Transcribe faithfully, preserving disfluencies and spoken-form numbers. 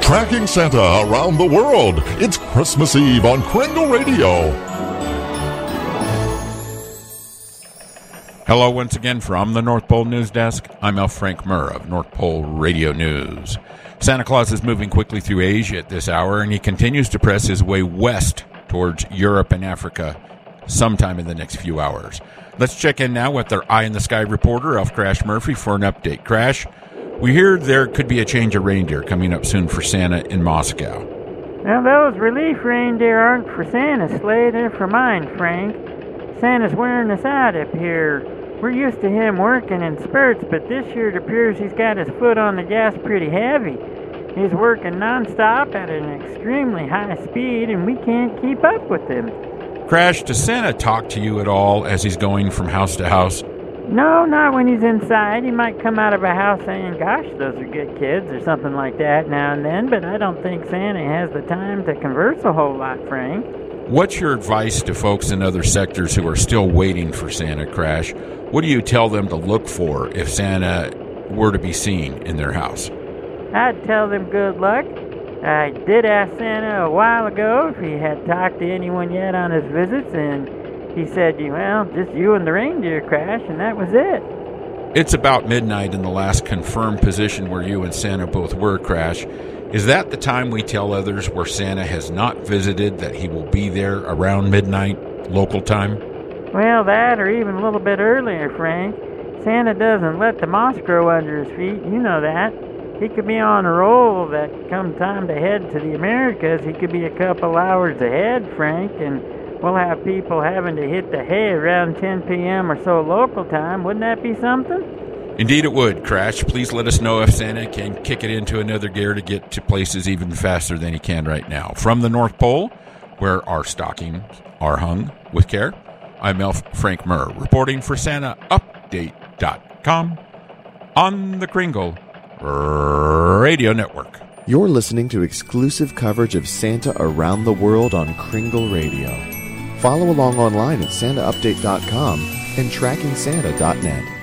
Tracking Santa around the world. It's Christmas Eve on Kringle Radio. Hello once again from the North Pole News Desk. I'm L. Frank Murr of North Pole Radio News. Santa Claus is moving quickly through Asia at this hour, and he continues to press his way west towards Europe and Africa sometime in the next few hours. Let's check in now with our eye-in-the-sky reporter, Elf Crash Murphy, for an update. Crash, we hear there could be a change of reindeer coming up soon for Santa in Moscow. Now, those relief reindeer aren't for Santa's sleigh, they're for mine, Frank. Santa's wearing us out up here. We're used to him working in spurts, but this year it appears he's got his foot on the gas pretty heavy. He's working nonstop at an extremely high speed, and we can't keep up with him. Crash, does Santa talk to you at all as he's going from house to house? No, not when he's inside. He might come out of a house saying, gosh, those are good kids, or something like that now and then, but I don't think Santa has the time to converse a whole lot, Frank. What's your advice to folks in other sectors who are still waiting for Santa, Crash? What do you tell them to look for if Santa were to be seen in their house? I'd tell them good luck. I did ask Santa a while ago if he had talked to anyone yet on his visits, and he said, well, just you and the reindeer, Crash, and that was it. It's about midnight in the last confirmed position where you and Santa both were, Crash. Is that the time we tell others where Santa has not visited that he will be there around midnight local time? Well, that or even a little bit earlier, Frank. Santa doesn't let the moss grow under his feet, you know that. He could be on a roll that come time to head to the Americas, he could be a couple hours ahead, Frank, and we'll have people having to hit the hay around ten p.m. or so local time. Wouldn't that be something? Indeed it would, Crash. Please let us know if Santa can kick it into another gear to get to places even faster than he can right now. From the North Pole, where our stockings are hung with care, I'm Elf Frank Murr, reporting for Santa Update dot com on the Kringle Radio Network. You're listening to exclusive coverage of Santa around the world on Kringle Radio. Follow along online at Santa Update dot com and Tracking Santa dot net.